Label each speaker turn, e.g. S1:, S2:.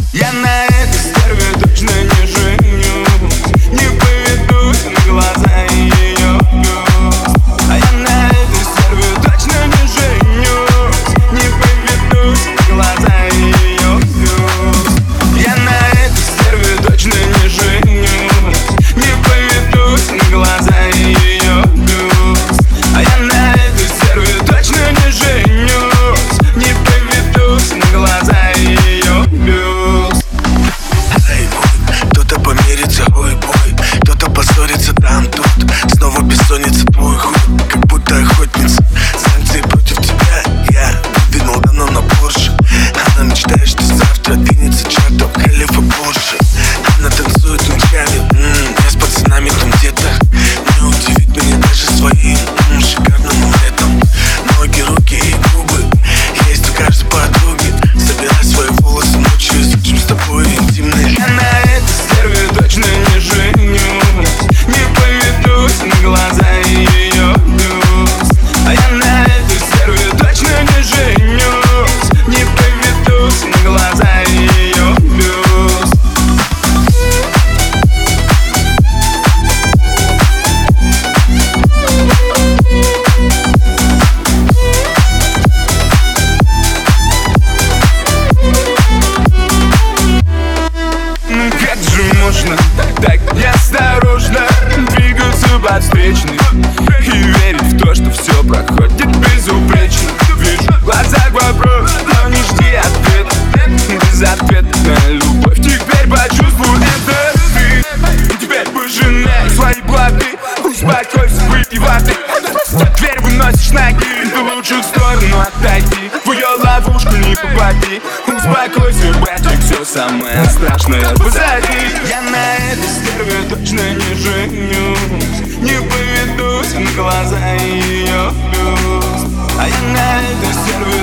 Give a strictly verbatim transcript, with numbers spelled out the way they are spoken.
S1: Я на этой стерве точно не женюсь, не поведусь на глаза ее бюст. А я на этой стерве точно не женюсь, не поведусь на глаза ее бюст. Я на этой стерве точно не женюсь, не поведусь на глаза ее бюст. А я на этой стерве точно не женюсь, не поведусь на глаза ее бюст.
S2: Кто-то помирится, ой-бой, кто-то поссорится там, тут. Снова бессонница, твой хуй, как будто охотница. Санкции против тебя, я выдвинул давно на Порше. Она мечтает, что завтра двинется чертов халифа Порше. Она танцует ночами, м-м, я с пацанами там где-то. Не удивит меня даже своим м-м, шикарным летом. Ноги, руки и губы есть у каждой подруги. Собирай свои волосы ночью, изучим с тобой интимные.
S1: Я на этой стерве точно не женюсь, не поведусь на глаза ее бюст. А я на этой стерве точно не женюсь, не поведусь на глаза ее бюст. Как же можно так неосторожно двигаться под встречный и верить в то, что все проходит безупречно? Вижу в глазах вопрос, но не жди ответа. Безответная любовь, теперь почувствуй это ты. Теперь пожинай свои плоды, успокойся, выпей воды. Дверь выносишь ноги, в лучшую сторону отойди. В ее ловушку не попади. Успокойся, братик, все самое страшное позади. Я на этой стерве точно не женюсь, не поведусь на глаза ее бюст. А я на этой стерве